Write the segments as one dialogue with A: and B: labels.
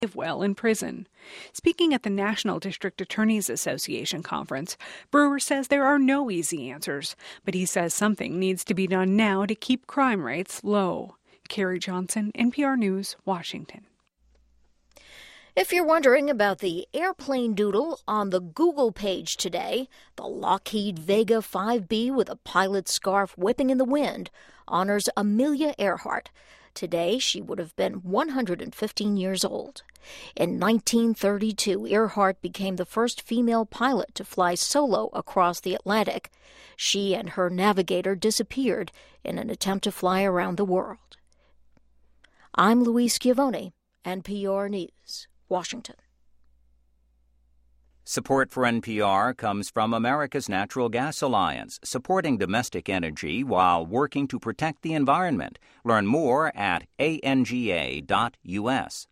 A: well in prison. Speaking at the National District Attorneys Association conference, Brewer says there are no easy answers, but he says something needs to be done now to keep crime rates low. Carrie Johnson, NPR News, Washington.
B: If you're wondering about the airplane doodle on the Google page today, the Lockheed Vega 5B with a pilot's scarf whipping in the wind honors Amelia Earhart. Today, she would have been 115 years old. In 1932, Earhart became the first female pilot to fly solo across the Atlantic. She and her navigator disappeared in an attempt to fly around the world. I'm Louise Schiavone, NPR News, Washington.
C: Support for NPR comes from America's Natural Gas Alliance, supporting domestic energy while working to protect the environment. Learn more at anga.us.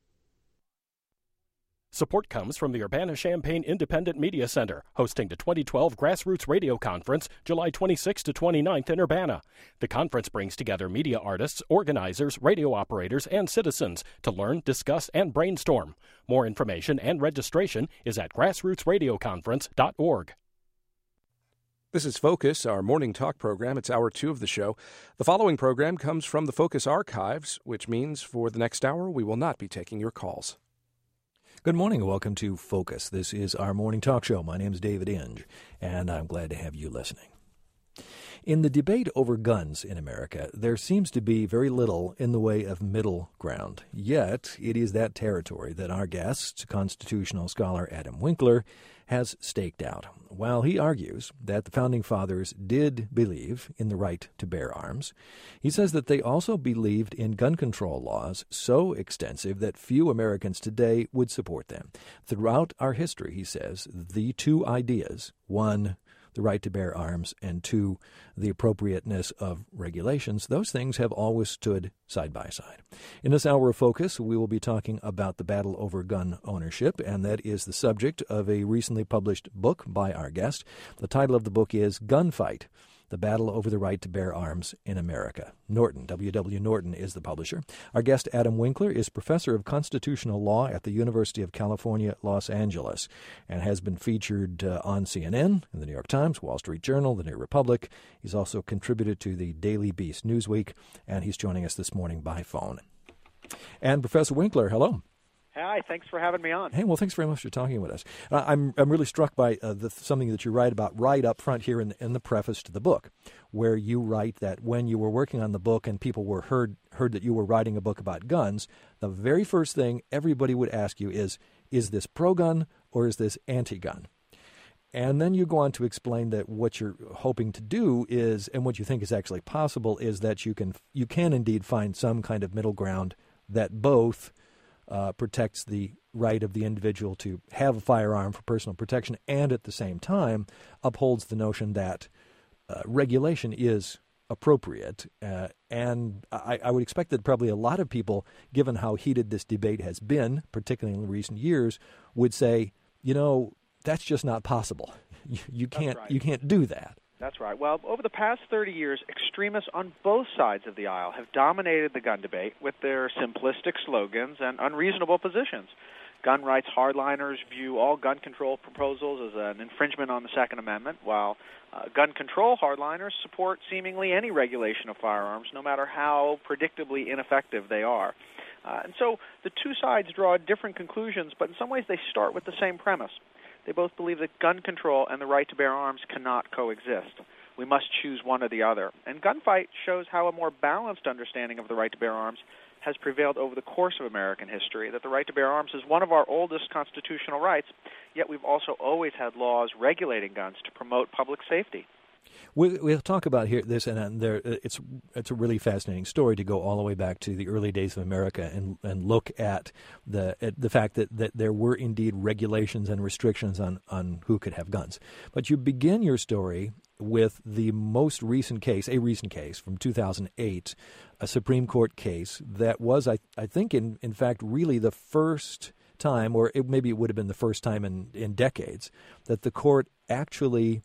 D: Support comes from the Urbana-Champaign Independent Media Center, hosting the 2012 Grassroots Radio Conference, July 26 to 29th in Urbana. The conference brings together media artists, organizers, radio operators, and citizens to learn, discuss, and brainstorm. More information and registration is at grassrootsradioconference.org.
E: This is Focus, our morning talk program. It's hour 2 of the show. The following program comes from the Focus archives, which means for the next hour we will not be taking your calls.
F: Good morning and welcome to Focus. This is our morning talk show. My name is David Inge, and I'm glad to have you listening. In the debate over guns in America, there seems to be very little in the way of middle ground. Yet, it is that territory that our guest, constitutional scholar Adam Winkler, has staked out. While he argues that the Founding Fathers did believe in the right to bear arms, he says that they also believed in gun control laws so extensive that few Americans today would support them. Throughout our history, he says, the two ideas, one, the right to bear arms, and two, the appropriateness of regulations, those things have always stood side by side. In this hour of Focus, we will be talking about the battle over gun ownership, and that is the subject of a recently published book by our guest. The title of the book is Gunfight: The Battle Over the Right to Bear Arms in America. Norton, W.W. Norton, is the publisher. Our guest, Adam Winkler, is professor of constitutional law at the University of California, Los Angeles, and has been featured on CNN, in the New York Times, Wall Street Journal, the New Republic. He's also contributed to the Daily Beast Newsweek, and he's joining us this morning by phone. And Professor Winkler, hello.
G: Hi, thanks for having me on.
F: Hey, well, thanks very much for talking with us. I'm really struck by something that you write about right up front here in the preface to the book, where you write that when you were working on the book and people were heard that you were writing a book about guns, the very first thing everybody would ask you is this pro-gun or is this anti-gun? And then you go on to explain that what you're hoping to do is, and what you think is actually possible, is that you can indeed find some kind of middle ground that both protects the right of the individual to have a firearm for personal protection and at the same time upholds the notion that regulation is appropriate. And I would expect that probably a lot of people, given how heated this debate has been, particularly in recent years, would say, that's just not possible. You can't do that.
G: That's right. Well, over the past 30 years, extremists on both sides of the aisle have dominated the gun debate with their simplistic slogans and unreasonable positions. Gun rights hardliners view all gun control proposals as an infringement on the Second Amendment, while gun control hardliners support seemingly any regulation of firearms, no matter how predictably ineffective they are. And so the two sides draw different conclusions, but in some ways they start with the same premise. They both believe that gun control and the right to bear arms cannot coexist. We must choose one or the other. And Gunfight shows how a more balanced understanding of the right to bear arms has prevailed over the course of American history, that the right to bear arms is one of our oldest constitutional rights, yet we've also always had laws regulating guns to promote public safety.
F: We'll talk about this, and it's a really fascinating story to go all the way back to the early days of America and look at the fact that there were indeed regulations and restrictions on who could have guns. But you begin your story with the most recent case, a recent case from 2008, a Supreme Court case that was, I think, in fact, really the first time, or maybe it would have been the first time in decades, that the court actually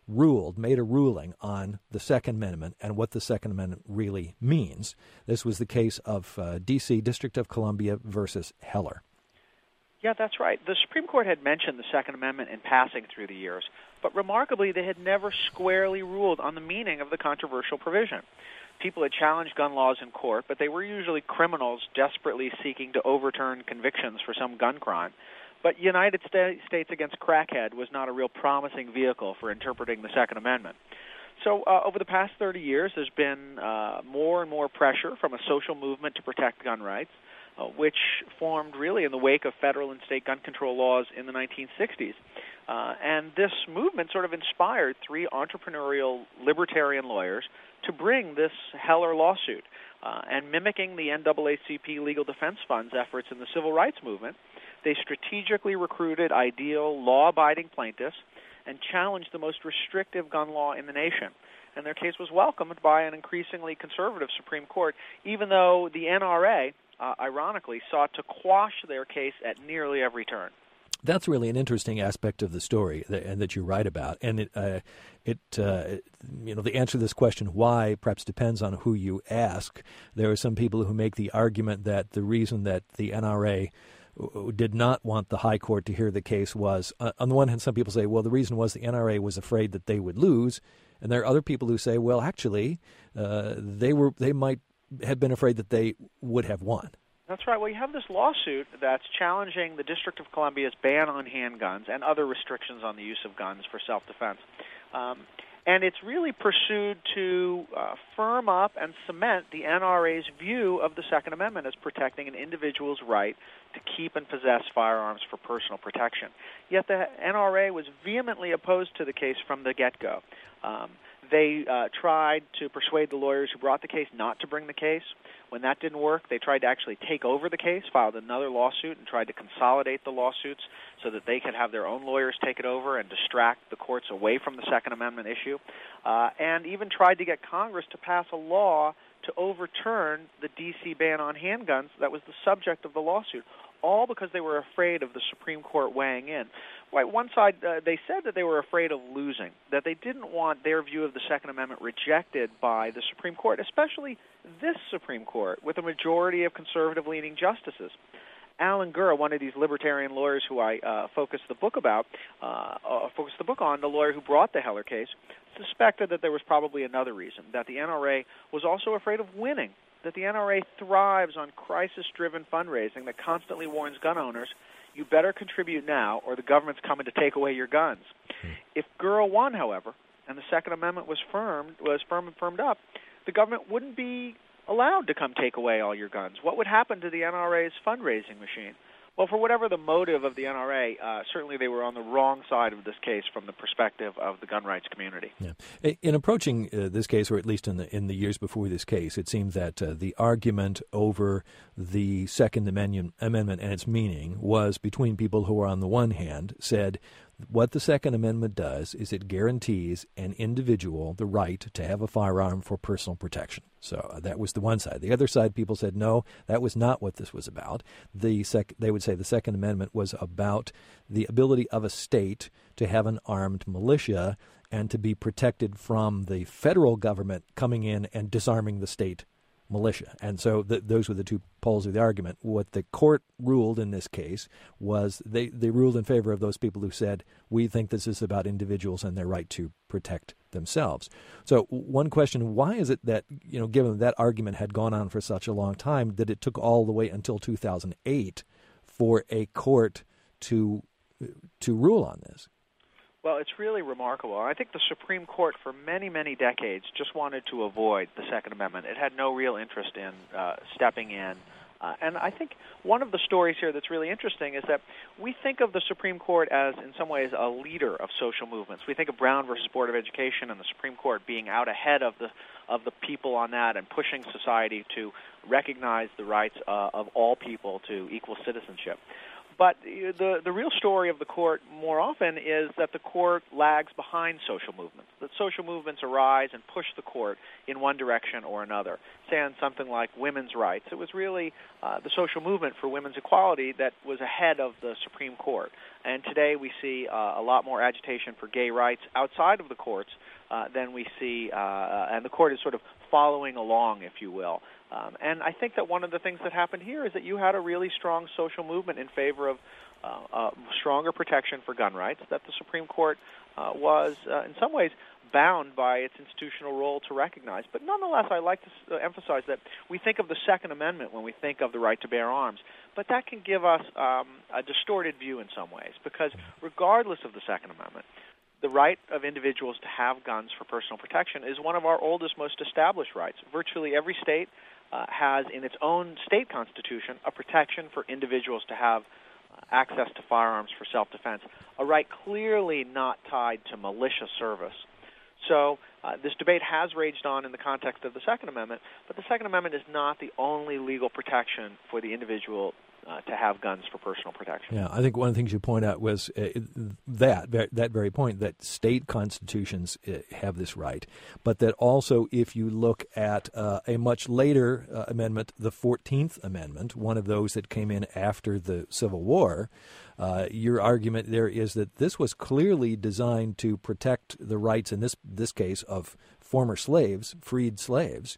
F: made a ruling on the Second Amendment and what the Second Amendment really means. This was the case of D.C. District of Columbia versus Heller.
G: Yeah, that's right. The Supreme Court had mentioned the Second Amendment in passing through the years, but remarkably, they had never squarely ruled on the meaning of the controversial provision. People had challenged gun laws in court, but they were usually criminals desperately seeking to overturn convictions for some gun crime. But United States against Crackhead was not a real promising vehicle for interpreting the Second Amendment. So over the past 30 years, there's been more and more pressure from a social movement to protect gun rights, which formed really in the wake of federal and state gun control laws in the 1960s. And this movement sort of inspired three entrepreneurial libertarian lawyers to bring this Heller lawsuit. And mimicking the NAACP Legal Defense Fund's efforts in the civil rights movement, they strategically recruited ideal law-abiding plaintiffs and challenged the most restrictive gun law in the nation. And their case was welcomed by an increasingly conservative Supreme Court, even though the NRA, ironically, sought to quash their case at nearly every turn.
F: That's really an interesting aspect of the story that you write about, and the answer to this question, why, perhaps depends on who you ask. There are some people who make the argument that the reason that the NRA did not want the high court to hear the case was, on the one hand, some people say, well, the reason was the NRA was afraid that they would lose, and there are other people who say, well, actually, they might have been afraid that they would have won.
G: That's right. Well, you have this lawsuit that's challenging the District of Columbia's ban on handguns and other restrictions on the use of guns for self-defense. And it's really pursued to firm up and cement the NRA's view of the Second Amendment as protecting an individual's right to keep and possess firearms for personal protection. Yet the NRA was vehemently opposed to the case from the get-go. They tried to persuade the lawyers who brought the case not to bring the case. When that didn't work, they tried to actually take over the case, filed another lawsuit, and tried to consolidate the lawsuits so that they could have their own lawyers take it over and distract the courts away from the Second Amendment issue, and even tried to get Congress to pass a law to overturn the D.C. ban on handguns that was the subject of the lawsuit, all because they were afraid of the Supreme Court weighing in. One side, they said that they were afraid of losing, that they didn't want their view of the Second Amendment rejected by the Supreme Court, especially this Supreme Court, with a majority of conservative-leaning justices. Alan Gurr, one of these libertarian lawyers who I focused the book on, the lawyer who brought the Heller case, suspected that there was probably another reason, that the NRA was also afraid of winning, that the NRA thrives on crisis-driven fundraising that constantly warns gun owners, you better contribute now or the government's coming to take away your guns. If Gurr won, however, and the Second Amendment was firm and firmed up, the government wouldn't be allowed to come take away all your guns. What would happen to the NRA's fundraising machine? Well, for whatever the motive of the NRA, certainly they were on the wrong side of this case from the perspective of the gun rights community.
F: Yeah. In approaching this case, or at least in the years before this case, it seemed that the argument over the Second Amendment and its meaning was between people who, on the one hand, said what the Second Amendment does is it guarantees an individual the right to have a firearm for personal protection. So that was the one side. The other side, people said, no, that was not what this was about. They would say the Second Amendment was about the ability of a state to have an armed militia and to be protected from the federal government coming in and disarming the state militia. And so those were the two poles of the argument. What the court ruled in this case was they ruled in favor of those people who said, we think this is about individuals and their right to protect themselves. So one question, why is it that, given that argument had gone on for such a long time, that it took all the way until 2008 for a court to rule on this?
G: Well, it's really remarkable. I think the Supreme Court for many, many decades just wanted to avoid the Second Amendment. It had no real interest in stepping in. And I think one of the stories here that's really interesting is that we think of the Supreme Court as, in some ways, a leader of social movements. We think of Brown versus Board of Education and the Supreme Court being out ahead of the people on that and pushing society to recognize the rights of all people to equal citizenship. But the real story of the court more often is that the court lags behind social movements, that social movements arise and push the court in one direction or another. Say on something like women's rights, it was really the social movement for women's equality that was ahead of the Supreme Court. And today we see a lot more agitation for gay rights outside of the courts than we see, and the court is sort of following along, if you will. And I think that one of the things that happened here is that you had a really strong social movement in favor of stronger protection for gun rights, that the Supreme Court was, in some ways, bound by its institutional role to recognize. But nonetheless, I like to emphasize that we think of the Second Amendment when we think of the right to bear arms, but that can give us a distorted view in some ways, because regardless of the Second Amendment, the right of individuals to have guns for personal protection is one of our oldest, most established rights. Virtually every state has in its own state constitution a protection for individuals to have access to firearms for self-defense, a right clearly not tied to militia service. So this debate has raged on in the context of the Second Amendment, but the Second Amendment is not the only legal protection for the individual to have guns for personal protection.
F: Yeah, I think one of the things you point out was that very point, that state constitutions have this right, but that also if you look at a much later amendment, the 14th Amendment, one of those that came in after the Civil War, your argument there is that this was clearly designed to protect the rights, in this case, of former slaves, freed slaves,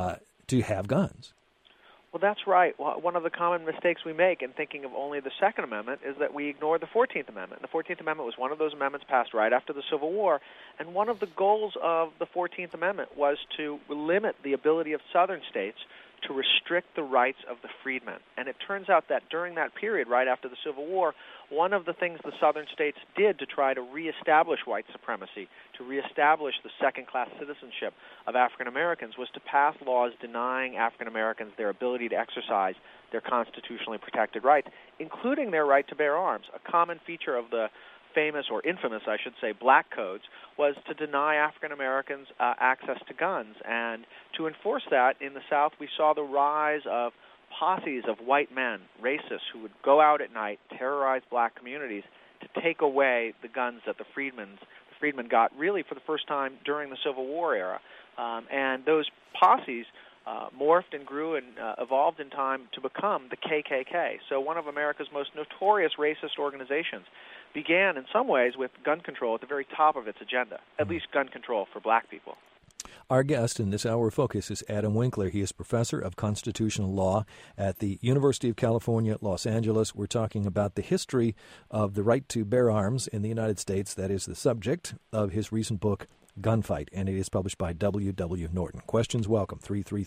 F: to have guns.
G: Well, that's right. One of the common mistakes we make in thinking of only the Second Amendment is that we ignore the 14th Amendment. The 14th Amendment was one of those amendments passed right after the Civil War, and one of the goals of the 14th Amendment was to limit the ability of Southern states to restrict the rights of the freedmen. And it turns out that during that period, right after the Civil War, one of the things the Southern states did to try to reestablish white supremacy, to reestablish the second-class citizenship of African Americans, was to pass laws denying African Americans their ability to exercise their constitutionally protected rights, including their right to bear arms. A common feature of the famous, or infamous, I should say, black codes, was to deny African Americans access to guns. And to enforce that, in the South, we saw the rise of posses of white men, racists, who would go out at night, terrorize black communities to take away the guns that the freedmen got really for the first time during the Civil War era. And those posses morphed and grew and evolved in time to become the KKK. So one of America's most notorious racist organizations began in some ways with gun control at the very top of its agenda, at least gun control for black people.
F: Our guest in this hour of focus is Adam Winkler. He is professor of constitutional law at the University of California, Los Angeles. We're talking about the history of the right to bear arms in the United States. That is the subject of his recent book, Gunfight, and it is published by W.W. Norton. Questions welcome,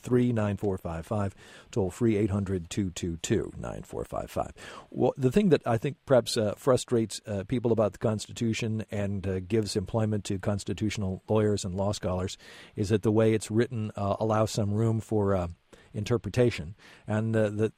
F: 333-9455, toll-free 800-222-9455. Well, the thing that I think perhaps frustrates people about the Constitution and gives employment to constitutional lawyers and law scholars is that the way it's written allows some room for interpretation. And the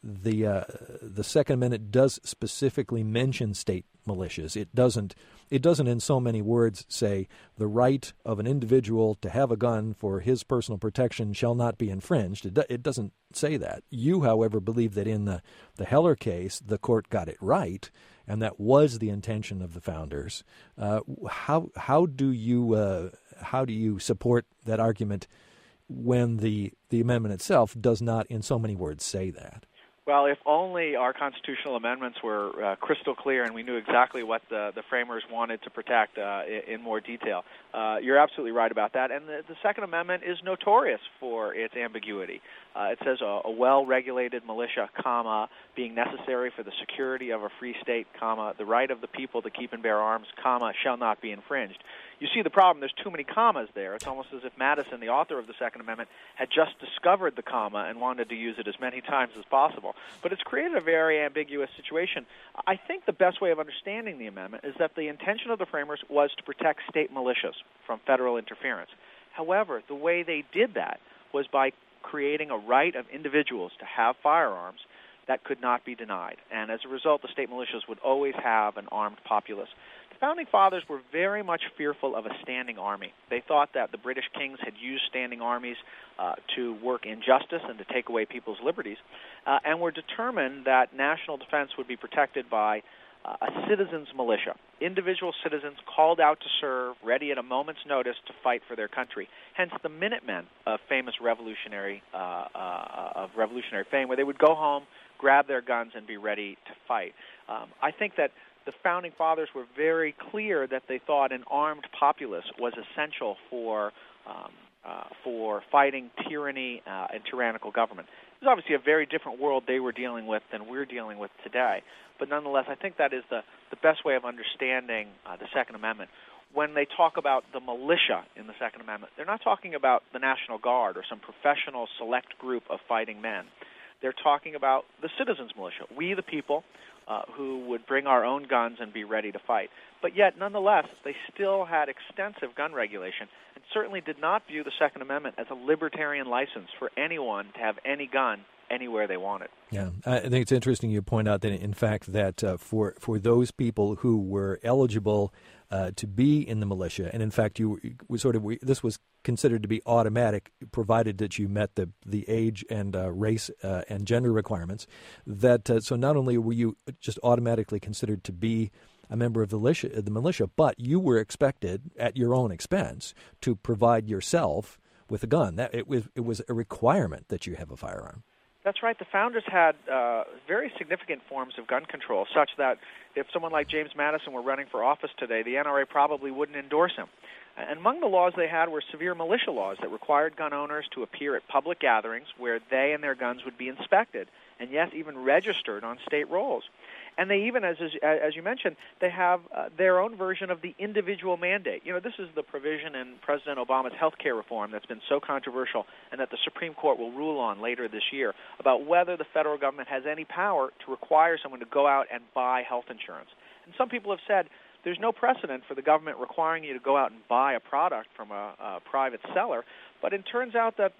F: Second Amendment does specifically mention state militias. It doesn't in so many words say the right of an individual to have a gun for his personal protection shall not be infringed. It doesn't say that. You, however, believe that in the Heller case, the court got it right, and that was the intention of the founders. How do you support that argument when the amendment itself does not in so many words say that?
G: Well, if only our constitutional amendments were crystal clear and we knew exactly what the framers wanted to protect in more detail. You're absolutely right about that. And the Second Amendment is notorious for its ambiguity. It says a well-regulated militia, comma, being necessary for the security of a free state, comma, the right of the people to keep and bear arms, comma, shall not be infringed. You see the problem, there's too many commas there. It's almost as if Madison, the author of the Second Amendment, had just discovered the comma and wanted to use it as many times as possible. But it's created a very ambiguous situation. I think the best way of understanding the amendment is that the intention of the framers was to protect state militias from federal interference. However, the way they did that was by creating a right of individuals to have firearms that could not be denied. And as a result, the state militias would always have an armed populace. The Founding Fathers were very much fearful of a standing army. They thought that the British kings had used standing armies to work injustice and to take away people's liberties, and were determined that national defense would be protected by a citizens' militia, individual citizens called out to serve, ready at a moment's notice to fight for their country. Hence the Minutemen of famous revolutionary fame, where they would go home, grab their guns, and be ready to fight. I think that the Founding Fathers were very clear that they thought an armed populace was essential for for fighting tyranny and tyrannical government. It was obviously a very different world they were dealing with than we're dealing with today. But nonetheless, I think that is the best way of understanding the Second Amendment. When they talk about the militia in the Second Amendment, they're not talking about the National Guard or some professional select group of fighting men. They're talking about the citizens' militia, we the people who would bring our own guns and be ready to fight. But yet, nonetheless, they still had extensive gun regulation and certainly did not view the Second Amendment as a libertarian license for anyone to have any gun anywhere they wanted.
F: Yeah, I think it's interesting you point out that, in fact, that for those people who were eligible to be in the militia, and in fact, this was considered to be automatic, provided that you met the age and race and gender requirements. That so not only were you just automatically considered to be a member of the militia, but you were expected at your own expense to provide yourself with a gun. That it was a requirement that you have a firearm.
G: That's right. The founders had very significant forms of gun control, such that if someone like James Madison were running for office today, the NRA probably wouldn't endorse him. And among the laws they had were severe militia laws that required gun owners to appear at public gatherings where they and their guns would be inspected, and yes, even registered on state rolls. And they even, as you mentioned, they have their own version of the individual mandate. You know, this is the provision in President Obama's health care reform that's been so controversial and that the Supreme Court will rule on later this year about whether the federal government has any power to require someone to go out and buy health insurance. And some people have said there's no precedent for the government requiring you to go out and buy a product from a private seller. But it turns out that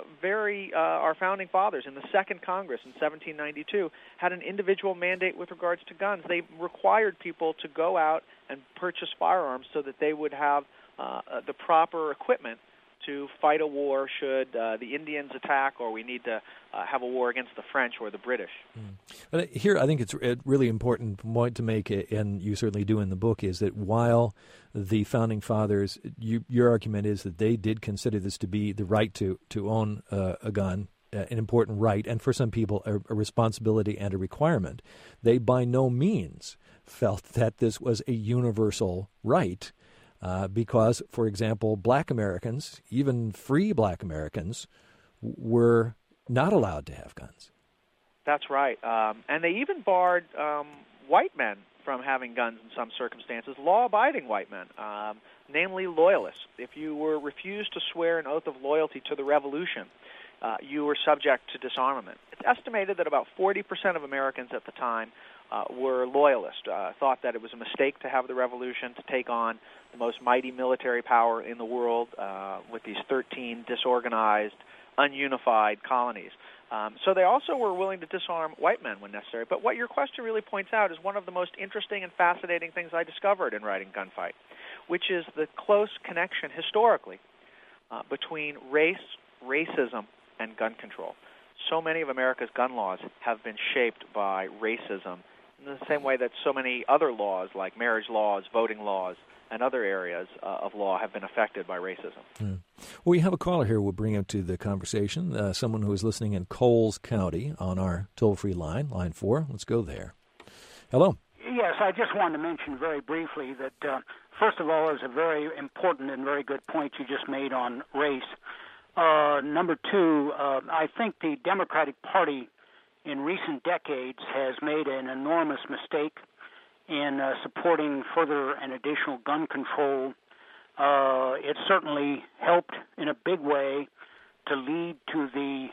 G: our founding fathers in the Second Congress in 1792 had an individual mandate with regards to guns. They required people to go out and purchase firearms so that they would have the proper equipment to fight a war should the Indians attack or we need to have a war against the French or the British.
F: But here, I think it's a really important point to make, and you certainly do in the book, is that while the Founding Fathers, your argument is that they did consider this to be the right to own a gun, an important right, and for some people a responsibility and a requirement. They by no means felt that this was a universal right. Because, for example, black Americans, even free black Americans, were not allowed to have guns.
G: That's right. And they even barred white men from having guns in some circumstances, law-abiding white men, namely loyalists. If you were refused to swear an oath of loyalty to the revolution, you were subject to disarmament. It's estimated that about 40% of Americans at the time were loyalists, thought that it was a mistake to have the revolution, to take on the most mighty military power in the world with these 13 disorganized, ununified colonies. So they also were willing to disarm white men when necessary. But what your question really points out is one of the most interesting and fascinating things I discovered in writing Gunfight, which is the close connection historically between race, racism, and gun control. So many of America's gun laws have been shaped by racism in the same way that so many other laws like marriage laws, voting laws, and other areas of law have been affected by racism.
F: Well, we have a caller here we'll bring into the conversation, someone who is listening in Coles County on our toll-free line, line 4. Let's go there. Hello.
H: Yes, I just wanted to mention very briefly that, first of all, there's a very important and very good point you just made on race. Number two, I think the Democratic Party in recent decades has made an enormous mistake in supporting further and additional gun control. It certainly helped in a big way to lead to the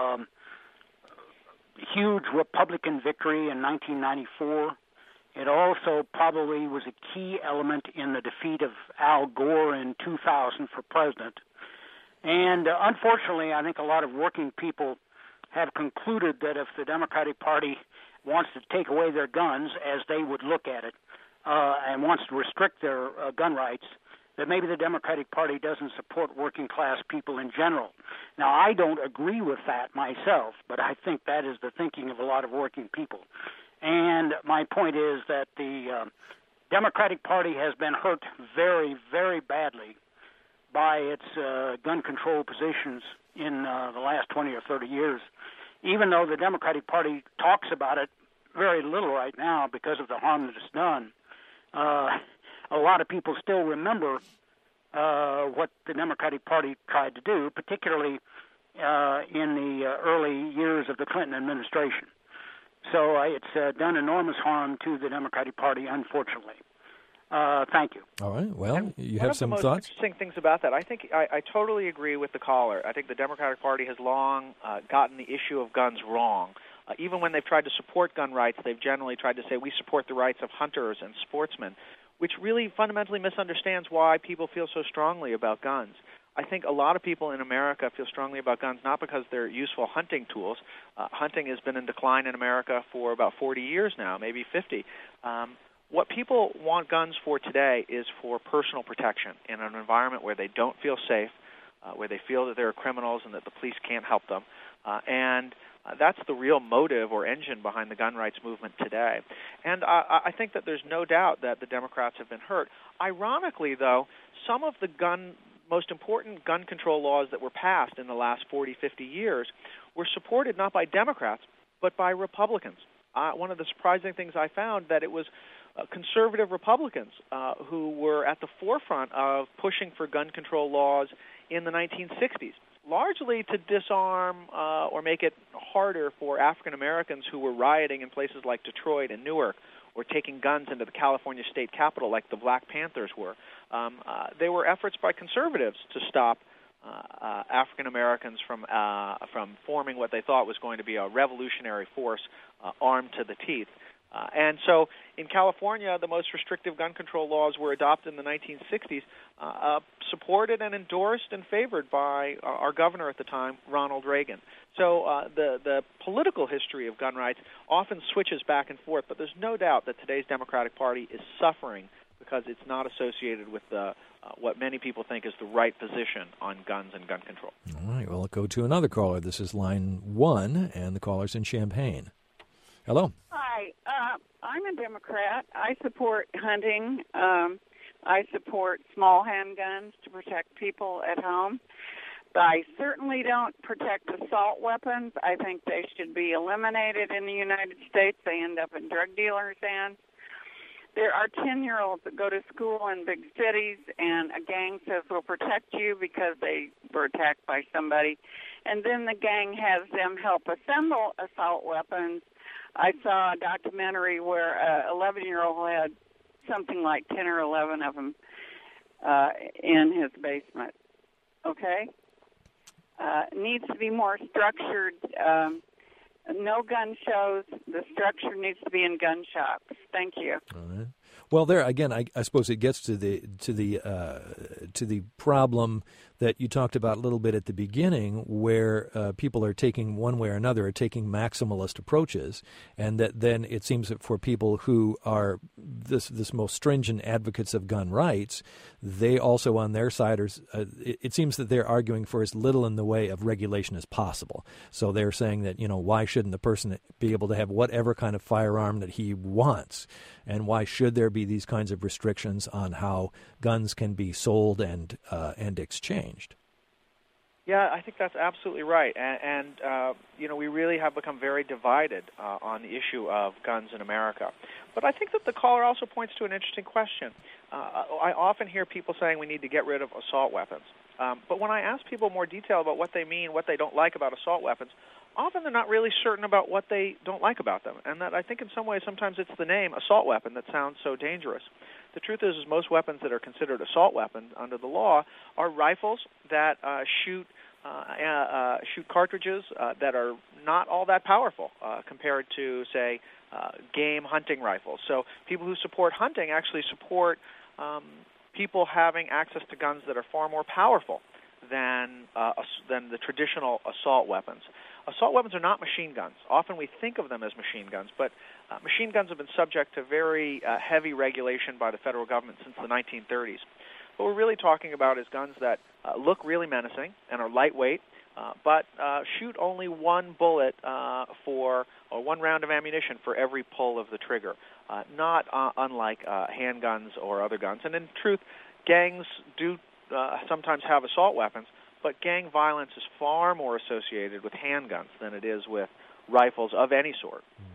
H: huge Republican victory in 1994. It also probably was a key element in the defeat of Al Gore in 2000 for president. And unfortunately, I think a lot of working people have concluded that if the Democratic Party wants to take away their guns, as they would look at it, and wants to restrict their gun rights, that maybe the Democratic Party doesn't support working-class people in general. Now, I don't agree with that myself, but I think that is the thinking of a lot of working people. And my point is that the Democratic Party has been hurt very, very badly by its gun control positions in the last 20 or 30 years, even though the Democratic Party talks about it very little right now because of the harm that it's done. A lot of people still remember what the Democratic Party tried to do, particularly in the early years of the Clinton administration. So it's done enormous harm to the Democratic Party, unfortunately. Thank you.
F: All right. Well,
G: and
F: you have some
G: thoughts?
F: thoughts?
G: One of the most interesting things about that, I think I totally agree with the caller. I think the Democratic Party has long gotten the issue of guns wrong. Even when they've tried to support gun rights, they've generally tried to say we support the rights of hunters and sportsmen, which really fundamentally misunderstands why people feel so strongly about guns. I think a lot of people in America feel strongly about guns not because they're useful hunting tools. Hunting has been in decline in America for about 40 years now, maybe 50. What people want guns for today is for personal protection in an environment where they don't feel safe, where they feel that there are criminals and that the police can't help them. And that's the real motive or engine behind the gun rights movement today. And I think that there's no doubt that the Democrats have been hurt. Ironically, though, some of the most important gun control laws that were passed in the last 40, 50 years were supported not by Democrats, but by Republicans. One of the surprising things I found that it was conservative Republicans who were at the forefront of pushing for gun control laws in the 1960s, largely to disarm or make it harder for African Americans who were rioting in places like Detroit and Newark or taking guns into the California state capitol like the Black Panthers were. They were efforts by conservatives to stop African Americans from forming what they thought was going to be a revolutionary force armed to the teeth. And so in California, the most restrictive gun control laws were adopted in the 1960s, supported and endorsed and favored by our governor at the time, Ronald Reagan. So the political history of gun rights often switches back and forth, but there's no doubt that today's Democratic Party is suffering because it's not associated with what many people think is the right position on guns and gun control.
F: All right, well, I'll go to another caller. This is line 1, and the caller's in Champaign. Hello.
I: Hi, I'm a Democrat. I support hunting. I support small handguns to protect people at home. But I certainly don't protect assault weapons. I think they should be eliminated in the United States. They end up in drug dealers' hands. There are 10-year-olds that go to school in big cities, and a gang says we'll protect you because they were attacked by somebody. And then the gang has them help assemble assault weapons. I saw a documentary where an 11-year-old had something like 10 or 11 of them in his basement. Okay? Needs to be more structured. No gun shows. The structure needs to be in gun shops. Thank you.
F: All right. Well, there again, I suppose it gets to the problem that you talked about a little bit at the beginning, where people are taking one way or another are taking maximalist approaches, and that then it seems that for people who are this most stringent advocates of gun rights, they also on their side are. It seems that they're arguing for as little in the way of regulation as possible. So they're saying that why shouldn't the person be able to have whatever kind of firearm that he wants, and why should there be these kinds of restrictions on how guns can be sold and exchanged?
G: Yeah, I think that's absolutely right. And we really have become very divided on the issue of guns in America. But I think that the caller also points to an interesting question. I often hear people saying we need to get rid of assault weapons. But when I ask people more detail about what they mean, what they don't like about assault weapons, often they're not really certain about what they don't like about them. And that I think in some ways sometimes it's the name assault weapon that sounds so dangerous. The truth is most weapons that are considered assault weapons under the law are rifles that shoot cartridges that are not all that powerful compared to, say, game hunting rifles. So people who support hunting actually support people having access to guns that are far more powerful than the traditional assault weapons. Assault weapons are not machine guns. Often we think of them as machine guns, but machine guns have been subject to very heavy regulation by the federal government since the 1930s. What we're really talking about is guns that look really menacing and are lightweight, but shoot only one bullet or one round of ammunition for every pull of the trigger, not unlike handguns or other guns. And in truth, gangs do sometimes have assault weapons, but gang violence is far more associated with handguns than it is with rifles of any sort.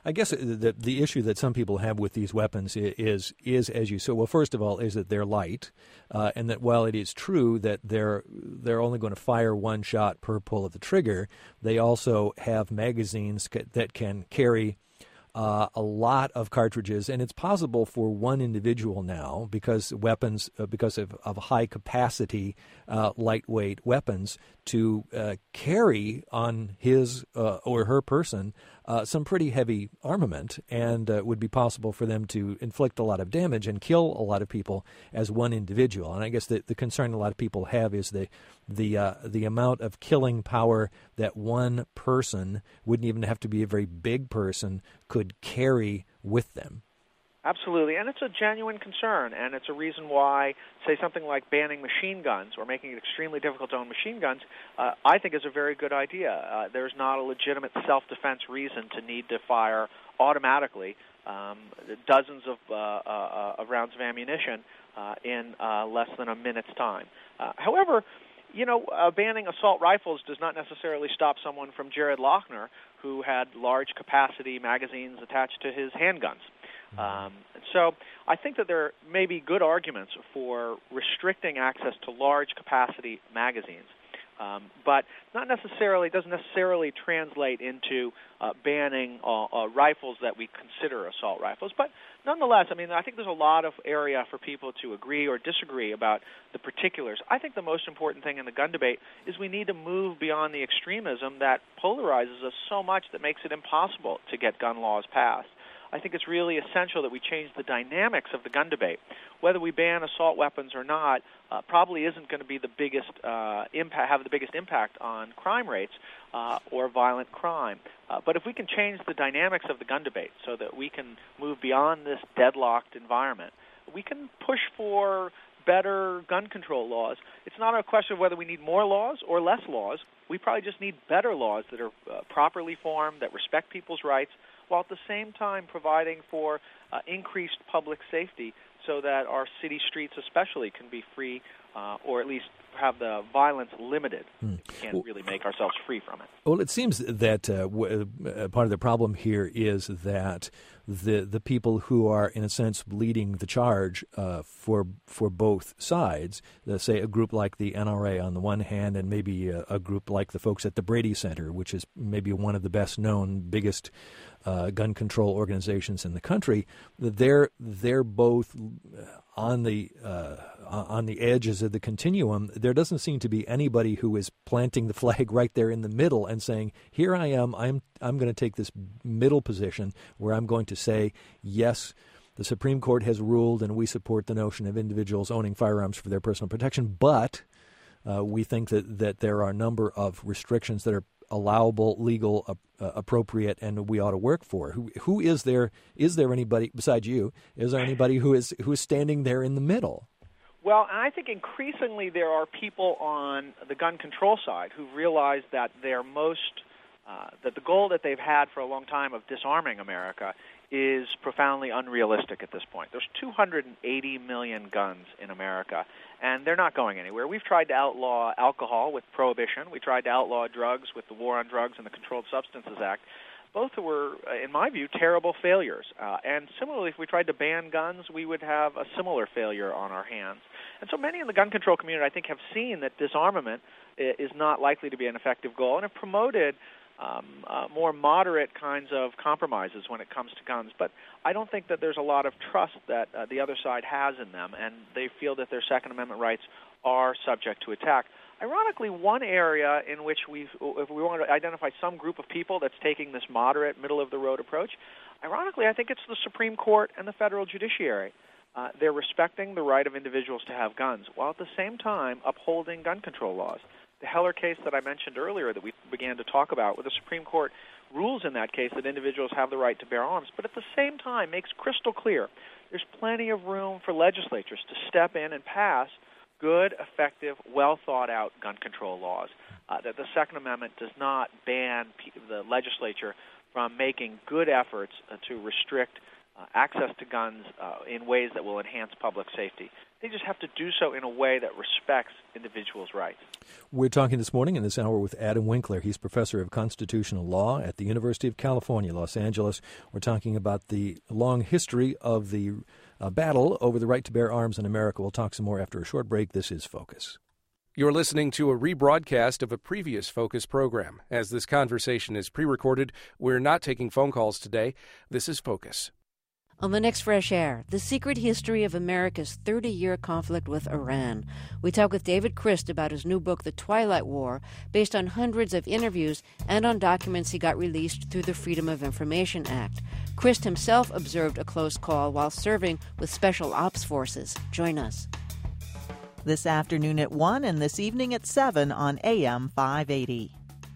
F: I guess the issue that some people have with these weapons is as you said. Well, first of all, is that they're light, and that while it is true that they're only going to fire one shot per pull of the trigger, they also have magazines that can carry a lot of cartridges, and it's possible for one individual now, because weapons, because of high capacity, lightweight weapons, to carry on his or her person some pretty heavy armament, and it would be possible for them to inflict a lot of damage and kill a lot of people as one individual. And I guess the concern a lot of people have is the amount of killing power that one person, wouldn't even have to be a very big person, could carry with them.
G: Absolutely, and it's a genuine concern, and it's a reason why, say, something like banning machine guns or making it extremely difficult to own machine guns, I think is a very good idea. There's not a legitimate self-defense reason to need to fire automatically dozens of rounds of ammunition in less than a minute's time. However, banning assault rifles does not necessarily stop someone from Jared Loughner, who had large-capacity magazines attached to his handguns. So I think that there may be good arguments for restricting access to large-capacity magazines, but doesn't necessarily translate into banning rifles that we consider assault rifles. But nonetheless, I think there's a lot of area for people to agree or disagree about the particulars. I think the most important thing in the gun debate is we need to move beyond the extremism that polarizes us so much that makes it impossible to get gun laws passed. I think it's really essential that we change the dynamics of the gun debate. Whether we ban assault weapons or not probably isn't going to be the biggest have the biggest impact on crime rates or violent crime. But if we can change the dynamics of the gun debate so that we can move beyond this deadlocked environment, we can push for better gun control laws. It's not a question of whether we need more laws or less laws. We probably just need better laws that are properly formed, that respect people's rights, while at the same time providing for increased public safety so that our city streets especially can be free or at least have the violence limited. We can't really make ourselves free from it.
F: Well, it seems that part of the problem here is that the people who are, in a sense, leading the charge for both sides, say a group like the NRA on the one hand and maybe a group like the folks at the Brady Center, which is maybe one of the best-known, biggest gun control organizations in the country, they're both on the edges of the continuum. There doesn't seem to be anybody who is planting the flag right there in the middle and saying, "Here I am. I'm going to take this middle position where I'm going to say, yes, the Supreme Court has ruled, and we support the notion of individuals owning firearms for their personal protection, but we think that there are a number of restrictions that are allowable, legal, appropriate, and we ought to work for." Who is there? Is there anybody besides you? Is there anybody who is standing there in the middle?
G: Well, I think increasingly there are people on the gun control side who realize that that the goal that they've had for a long time of disarming America is profoundly unrealistic at this point. There's 280 million guns in America, and they're not going anywhere. We've tried to outlaw alcohol with prohibition. We tried to outlaw drugs with the War on Drugs and the Controlled Substances Act. Both were, in my view, terrible failures. And similarly, if we tried to ban guns, we would have a similar failure on our hands. And so many in the gun control community, I think, have seen that disarmament is not likely to be an effective goal and have promoted more moderate kinds of compromises when it comes to guns. But I don't think that there's a lot of trust that the other side has in them, and they feel that their Second Amendment rights are subject to attack. Ironically, one area in which if we want to identify some group of people that's taking this moderate, middle-of-the-road approach, ironically, I think it's the Supreme Court and the federal judiciary. They're respecting the right of individuals to have guns, while at the same time upholding gun control laws. The Heller case that I mentioned earlier that we began to talk about, where the Supreme Court rules in that case that individuals have the right to bear arms, but at the same time makes crystal clear there's plenty of room for legislatures to step in and pass good, effective, well-thought-out gun control laws. That the Second Amendment does not ban the legislature from making good efforts to restrict access to guns in ways that will enhance public safety. They just have to do so in a way that respects individuals' rights.
F: We're talking this morning in this hour with Adam Winkler. He's professor of constitutional law at the University of California, Los Angeles. We're talking about the long history of the battle over the right to bear arms in America. We'll talk some more after a short break. This is Focus.
E: You're listening to a rebroadcast of a previous Focus program. As this conversation is pre-recorded, we're not taking phone calls today. This is Focus.
J: On the next Fresh Air, the secret history of America's 30-year conflict with Iran. We talk with David Christ about his new book, The Twilight War, based on hundreds of interviews and on documents he got released through the Freedom of Information Act. Christ himself observed a close call while serving with Special Ops Forces. Join us.
K: This afternoon at 1 and this evening at 7 on AM 580.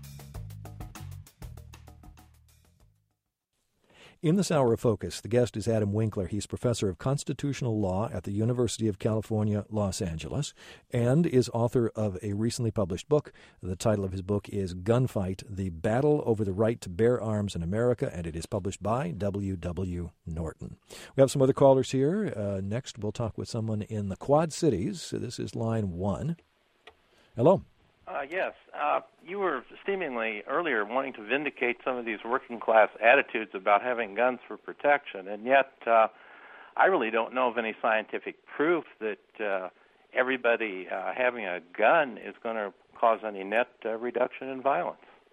F: In this hour of Focus, the guest is Adam Winkler. He's professor of constitutional law at the University of California, Los Angeles, and is author of a recently published book. The title of his book is Gunfight, The Battle Over the Right to Bear Arms in America, and it is published by W.W. Norton. We have some other callers here. Next, we'll talk with someone in the Quad Cities. This is line 1. Hello.
L: Yes. You were seemingly earlier wanting to vindicate some of these working-class attitudes about having guns for protection, and yet I really don't know of any scientific proof that everybody having a gun is going to cause any net reduction in violence.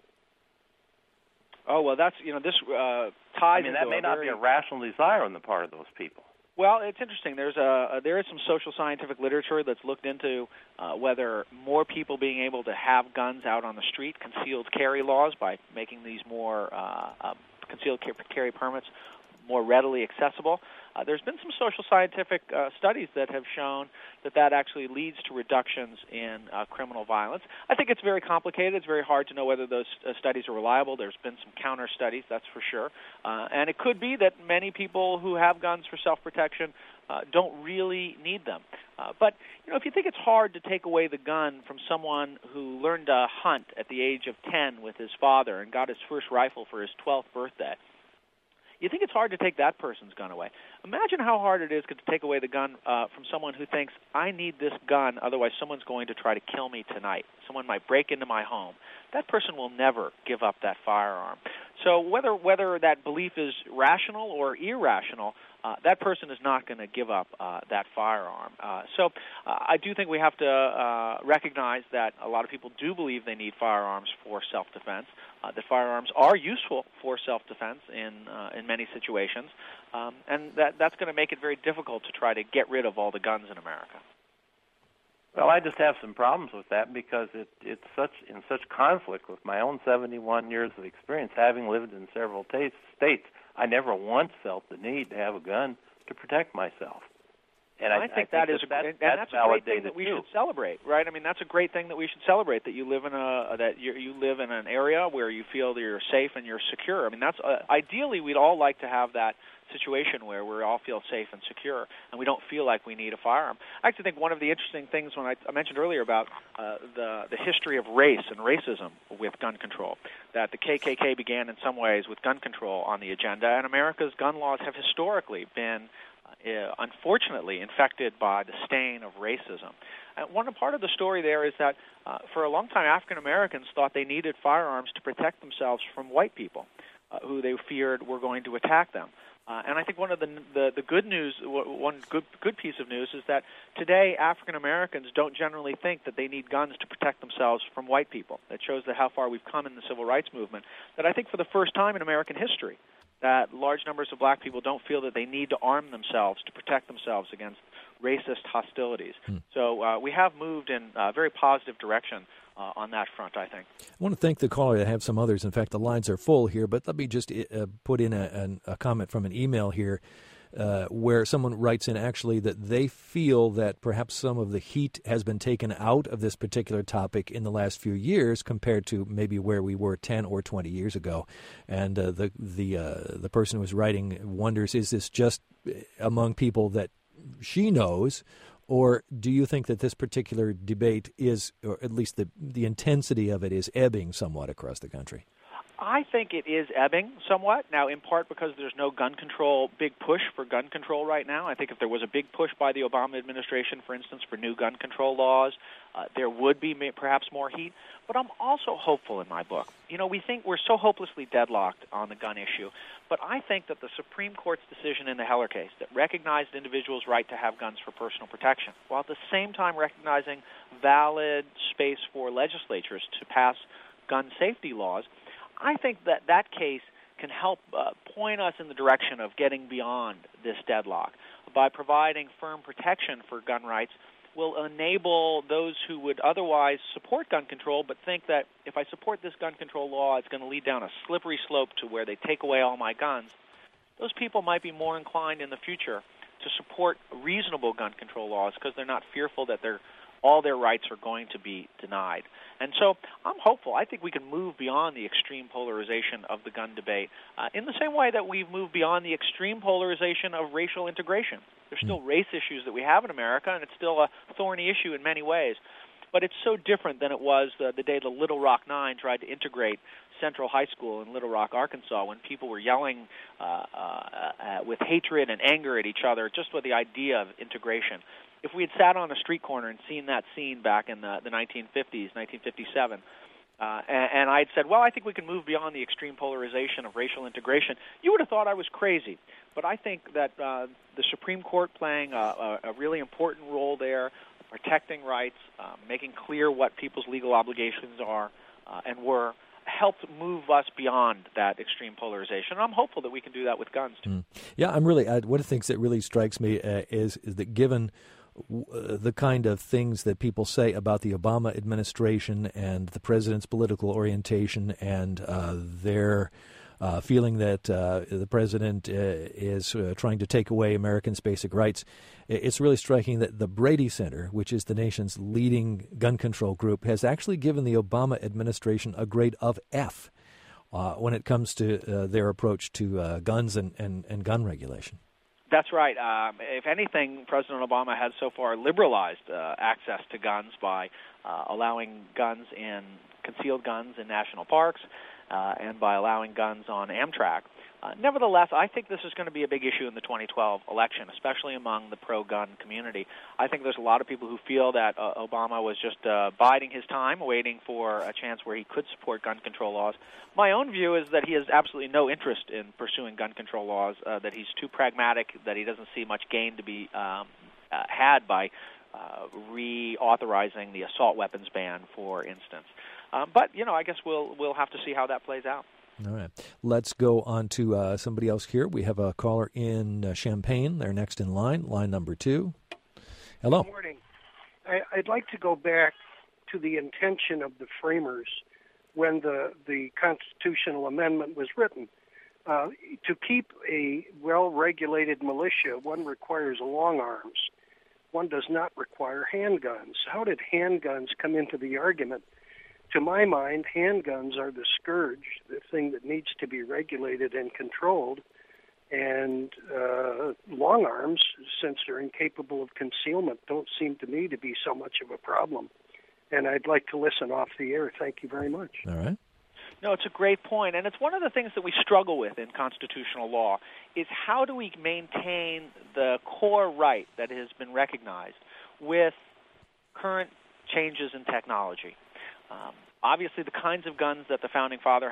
G: Oh, well, that's, this ties
L: I mean, that may not be a rational desire on the part of those people.
G: Well, it's interesting. There is some social scientific literature that's looked into whether more people being able to have guns out on the street, concealed carry laws by making these more concealed carry permits more readily accessible. There's been some social scientific studies that have shown that actually leads to reductions in criminal violence. I think it's very complicated. It's very hard to know whether those studies are reliable. There's been some counter studies, that's for sure. And it could be that many people who have guns for self-protection don't really need them. But, if you think it's hard to take away the gun from someone who learned to hunt at the age of 10 with his father and got his first rifle for his 12th birthday, you think it's hard to take that person's gun away. Imagine how hard it is to take away the gun from someone who thinks, I need this gun, otherwise someone's going to try to kill me tonight. Someone might break into my home. That person will never give up that firearm. So whether that belief is rational or irrational, that person is not going to give up that firearm. So I do think we have to recognize that a lot of people do believe they need firearms for self-defense, that firearms are useful for self-defense in many situations, and that's going to make it very difficult to try to get rid of all the guns in America.
L: Well, I just have some problems with that because it's in such conflict with my own 71 years of experience, having lived in several states. I never once felt the need to have a gun to protect myself. And I think that's a great thing that we should celebrate, right? I mean, that's a great thing that we should celebrate, that you live in you live in an area where you feel that you're safe and you're secure. I mean, that's ideally we'd all like to have that situation where we all feel safe and secure and we don't feel like we need a firearm. I actually think one of the interesting things when I mentioned earlier about the history of race and racism with gun control, that the KKK began in some ways with gun control on the agenda, and America's gun laws have historically been unfortunately infected by the stain of racism. And one part of the story there is that for a long time African Americans thought they needed firearms to protect themselves from white people who they feared were going to attack them. And I think one of the good news, one good piece of news is that today African Americans don't generally think that they need guns to protect themselves from white people. That shows how far we've come in the civil rights movement. That I think for the first time in American history, that large numbers of black people don't feel that they need to arm themselves to protect themselves against racist hostilities. So we have moved in a very positive direction on that front, I think.
F: I want to thank the caller. I have some others. In fact, the lines are full here, but let me just put in a comment from an email here where someone writes in actually that they feel that perhaps some of the heat has been taken out of this particular topic in the last few years compared to maybe where we were 10 or 20 years ago. And the person who was writing wonders, is this just among people that she knows, or do you think that this particular debate is, or at least the intensity of it, is ebbing somewhat across the country?
G: I think it is ebbing somewhat, now in part because there's no big push for gun control right now. I think if there was a big push by the Obama administration, for instance, for new gun control laws, there would be perhaps more heat. But I'm also hopeful in my book. We think we're so hopelessly deadlocked on the gun issue, but I think that the Supreme Court's decision in the Heller case that recognized individuals' right to have guns for personal protection, while at the same time recognizing valid space for legislatures to pass gun safety laws, I think that case can help point us in the direction of getting beyond this deadlock. By providing firm protection for gun rights, will enable those who would otherwise support gun control but think that if I support this gun control law, it's going to lead down a slippery slope to where they take away all my guns. Those people might be more inclined in the future to support reasonable gun control laws because they're not fearful that all their rights are going to be denied. And so I'm hopeful. I think we can move beyond the extreme polarization of the gun debate in the same way that we've moved beyond the extreme polarization of racial integration. There's still race issues that we have in America, and it's still a thorny issue in many ways. But it's so different than it was the day the Little Rock Nine tried to integrate Central High School in Little Rock, Arkansas, when people were yelling with hatred and anger at each other just with the idea of integration. If we had sat on a street corner and seen that scene back in the 1950s, 1957, and I had said, well, I think we can move beyond the extreme polarization of racial integration, you would have thought I was crazy. But I think that the Supreme Court playing a really important role there, protecting rights, making clear what people's legal obligations are and were, helped move us beyond that extreme polarization. And I'm hopeful that we can do that with guns, too.
F: Yeah, I'm really, one of the things that really strikes me is that given the kind of things that people say about the Obama administration and the president's political orientation and their feeling that the president is trying to take away Americans' basic rights, it's really striking that the Brady Center, which is the nation's leading gun control group, has actually given the Obama administration a grade of F when it comes to their approach to guns and gun regulation.
G: That's right. If anything, President Obama has so far liberalized access to guns by allowing concealed guns in national parks and by allowing guns on Amtrak. Nevertheless, I think this is going to be a big issue in the 2012 election, especially among the pro-gun community. I think there's a lot of people who feel that Obama was just biding his time, waiting for a chance where he could support gun control laws. My own view is that he has absolutely no interest in pursuing gun control laws, that he's too pragmatic, that he doesn't see much gain to be had by reauthorizing the assault weapons ban, for instance. But, I guess we'll have to see how that plays out.
F: All right. Let's go on to somebody else here. We have a caller in Champaign. They're next in line number 2. Hello.
M: Good morning. I'd like to go back to the intention of the framers when the constitutional amendment was written. To keep a well-regulated militia, one requires long arms. One does not require handguns. How did handguns come into the argument? To my mind, handguns are the scourge, the thing that needs to be regulated and controlled. And long arms, since they're incapable of concealment, don't seem to me to be so much of a problem. And I'd like to listen off the air. Thank you very much.
F: All right.
G: No, it's a great point, and it's one of the things that we struggle with in constitutional law is how do we maintain the core right that has been recognized with current changes in technology. Obviously, the kinds of guns that the founding fathers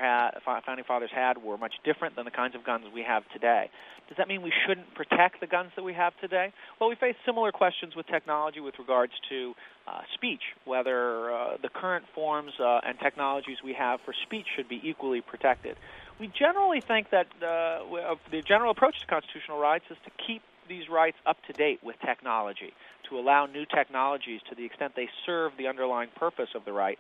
G: had were much different than the kinds of guns we have today. Does that mean we shouldn't protect the guns that we have today? Well, we face similar questions with technology with regards to speech, whether the current forms and technologies we have for speech should be equally protected. We generally think that the general approach to constitutional rights is to keep these rights up to date with technology, to allow new technologies, to the extent they serve the underlying purpose of the right,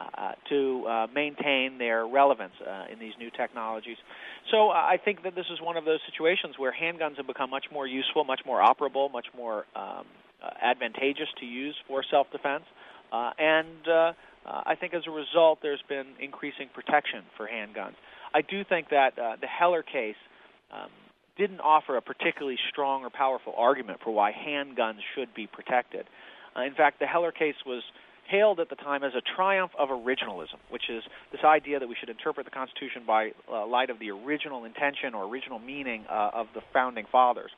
G: to maintain their relevance in these new technologies. So I think that this is one of those situations where handguns have become much more useful, much more operable, much more advantageous to use for self-defense. And I think as a result, there's been increasing protection for handguns. I do think that the Heller case didn't offer a particularly strong or powerful argument for why handguns should be protected. In fact, the Heller case was hailed at the time as a triumph of originalism, which is this idea that we should interpret the Constitution by light of the original intention or original meaning of the Founding Fathers.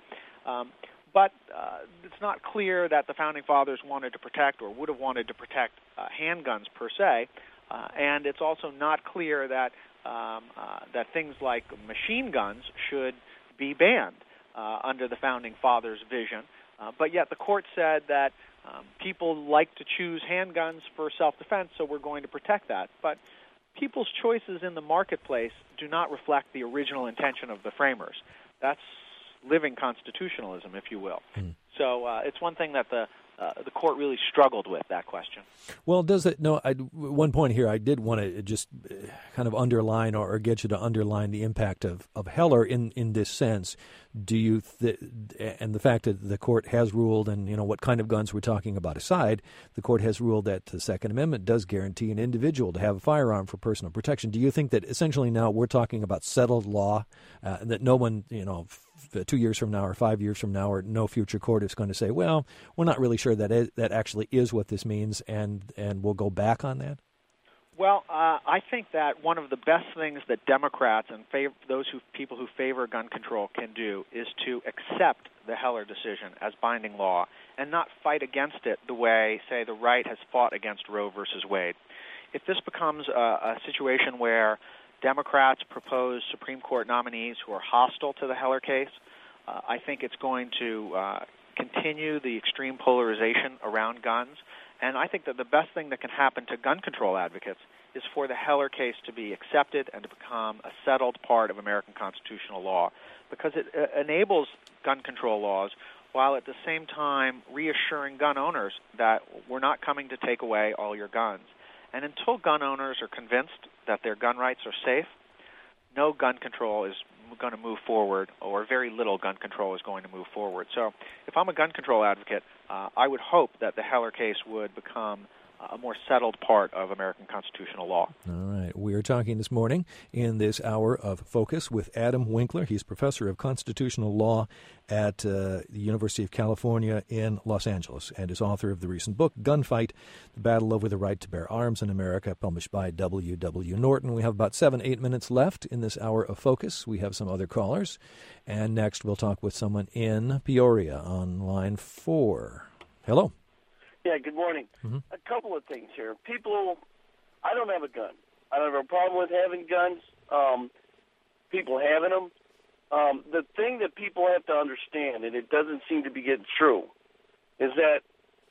G: But it's not clear that the Founding Fathers wanted to protect or would have wanted to protect handguns per se, and it's also not clear that that things like machine guns should be banned under the Founding Fathers' vision. But yet the court said that people like to choose handguns for self-defense, so we're going to protect that. But people's choices in the marketplace do not reflect the original intention of the framers. That's living constitutionalism, if you will. So it's one thing that the court really struggled with, that question.
F: Well, does it? No, one point here I did want to just kind of underline or get you to underline the impact of Heller in this sense. Do you and the fact that the court has ruled, and what kind of guns we're talking about aside, the court has ruled that the Second Amendment does guarantee an individual to have a firearm for personal protection. Do you think that essentially now we're talking about settled law, that no one 2 years from now or 5 years from now or no future court is going to say, well, we're not really sure that that actually is what this means, and we'll go back on that?
G: Well, I think that one of the best things that Democrats and people who favor gun control can do is to accept the Heller decision as binding law and not fight against it the way, say, the right has fought against Roe versus Wade. If this becomes a situation where Democrats propose Supreme Court nominees who are hostile to the Heller case, I think it's going to continue the extreme polarization around guns. And I think that the best thing that can happen to gun control advocates is for the Heller case to be accepted and to become a settled part of American constitutional law, because it enables gun control laws while at the same time reassuring gun owners that we're not coming to take away all your guns. And until gun owners are convinced that their gun rights are safe, no gun control is going to move forward, or very little gun control is going to move forward. So if I'm a gun control advocate, I would hope that the Heller case would become a more settled part of American constitutional law.
F: All right. We are talking this morning in this hour of Focus with Adam Winkler. He's professor of constitutional law at the University of California in Los Angeles and is author of the recent book, Gunfight, The Battle Over the Right to Bear Arms in America, published by W.W. Norton. We have about 7-8 minutes left in this hour of Focus. We have some other callers. And next we'll talk with someone in Peoria on line 4. Hello.
N: Yeah, good morning. A couple of things here. I don't have a gun. I don't have a problem with having guns, people having them. The thing that people have to understand, and it doesn't seem to be getting through, is that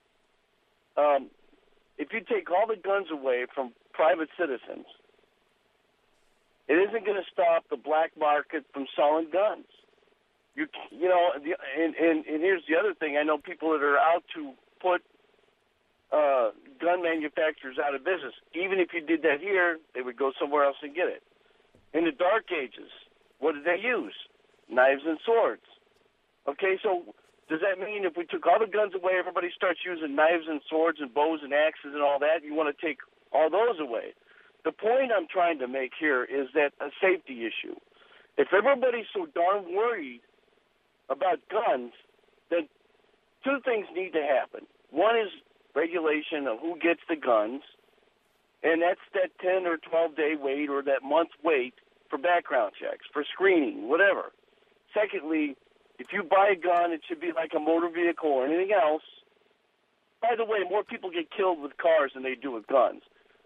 N: if you take all the guns away from private citizens, it isn't going to stop the black market from selling guns. And here's the other thing. I know people that are out to put gun manufacturers out of business. Even if you did that here, they would go somewhere else and get it. In the Dark Ages, what did they use? Knives and swords. Okay, so does that mean if we took all the guns away, everybody starts using knives and swords and bows and axes and all that? You want to take all those away. The point I'm trying to make here is that a safety issue. If everybody's so darn worried about guns, then two things need to happen. One is regulation of who gets the guns, and that's that 10 or 12-day wait or that month wait for background checks, for screening, whatever. Secondly, if you buy a gun, it should be like a motor vehicle or anything else. By the way, more people get killed with cars than they do with guns.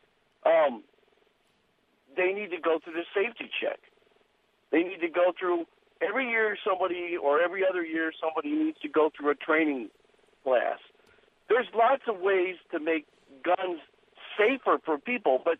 N: They need to go through the safety check. They need to go through every year somebody, or every other year somebody needs to go through a training class. There's lots of ways to make guns safer for people, but,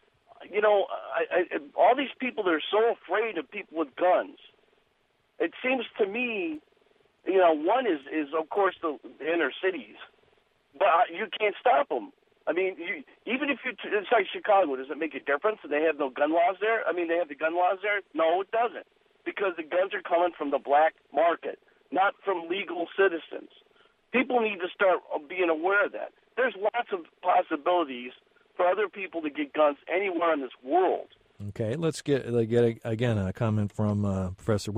N: all these people that are so afraid of people with guns, it seems to me, one is of course, the inner cities, but you can't stop them. I mean, even if it's like Chicago, does it make a difference that they have no gun laws there? I mean, they have the gun laws there? No, it doesn't, because the guns are coming from the black market, not from legal citizens. People need to start being aware of that. There's lots of possibilities for other people to get guns anywhere in this world.
F: Okay, let's get again a comment from Professor Winkler.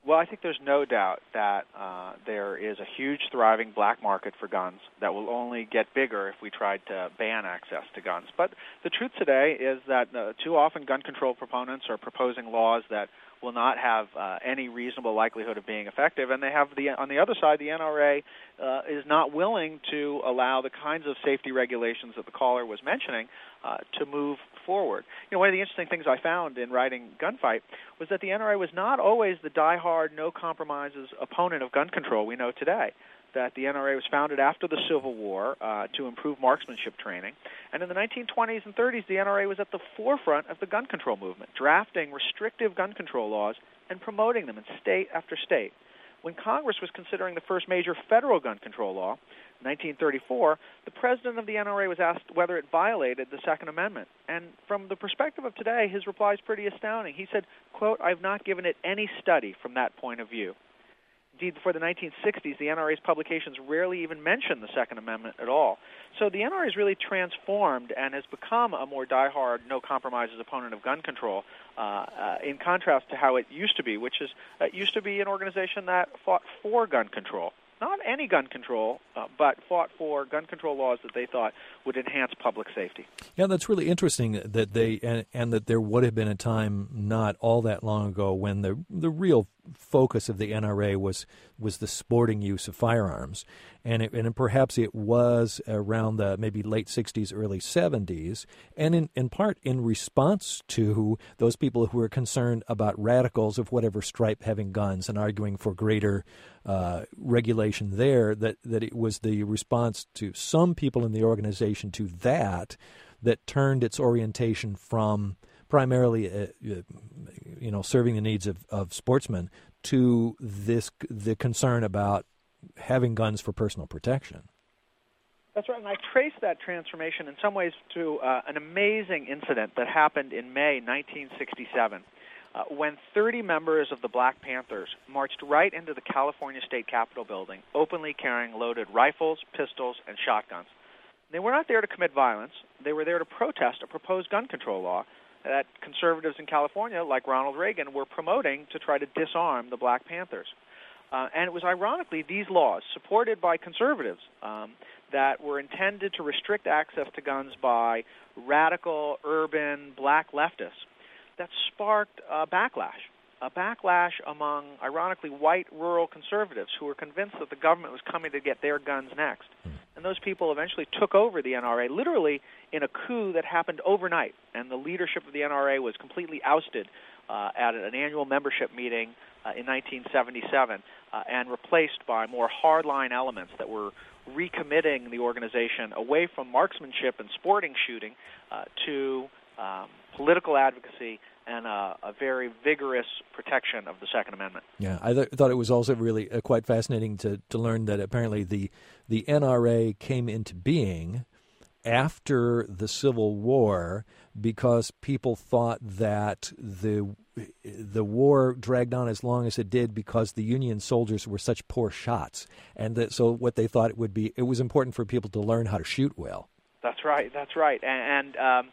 G: Well, I think there's no doubt that there is a huge, thriving black market for guns that will only get bigger if we tried to ban access to guns. But the truth today is that too often gun control proponents are proposing laws that will not have any reasonable likelihood of being effective, and they have on the other side, the NRA is not willing to allow the kinds of safety regulations that the caller was mentioning to move forward. One of the interesting things I found in writing Gunfight was that the NRA was not always the diehard, no-compromises opponent of gun control we know today. That the NRA was founded after the Civil War to improve marksmanship training. And in the 1920s and 30s, the NRA was at the forefront of the gun control movement, drafting restrictive gun control laws and promoting them in state after state. When Congress was considering the first major federal gun control law, in 1934, the president of the NRA was asked whether it violated the Second Amendment. And from the perspective of today, his reply is pretty astounding. He said, quote, "I've not given it any study from that point of view." Indeed, before the 1960s, the NRA's publications rarely even mentioned the Second Amendment at all. So the NRA has really transformed and has become a more diehard, no-compromises opponent of gun control, in contrast to how it used to be, which is it used to be an organization that fought for gun control. Not any gun control, but fought for gun control laws that they thought would enhance public safety.
F: Yeah, that's really interesting that they and that there would have been a time not all that long ago when the real focus of the NRA was the sporting use of firearms, and perhaps it was around the maybe late 60s, early 70s, and in part in response to those people who were concerned about radicals of whatever stripe having guns and arguing for greater regulation there, that it was the response to some people in the organization to that turned its orientation from primarily serving the needs of sportsmen to the concern about having guns for personal protection.
G: That's right, and I traced that transformation in some ways to an amazing incident that happened in May 1967. When 30 members of the Black Panthers marched right into the California State Capitol building, openly carrying loaded rifles, pistols, and shotguns. They were not there to commit violence. They were there to protest a proposed gun control law that conservatives in California, like Ronald Reagan, were promoting to try to disarm the Black Panthers. And it was ironically these laws, supported by conservatives, that were intended to restrict access to guns by radical, urban, black leftists, that sparked a backlash among, ironically, white rural conservatives who were convinced that the government was coming to get their guns next. And those people eventually took over the NRA, literally in a coup that happened overnight. And the leadership of the NRA was completely ousted at an annual membership meeting in 1977 and replaced by more hardline elements that were recommitting the organization away from marksmanship and sporting shooting to political advocacy and a very vigorous protection of the Second Amendment.
F: Yeah, I thought it was also really quite fascinating to learn that apparently the NRA came into being after the Civil War because people thought that the war dragged on as long as it did because the Union soldiers were such poor shots, and so what they thought it was important for people to learn how to shoot well.
G: That's right, and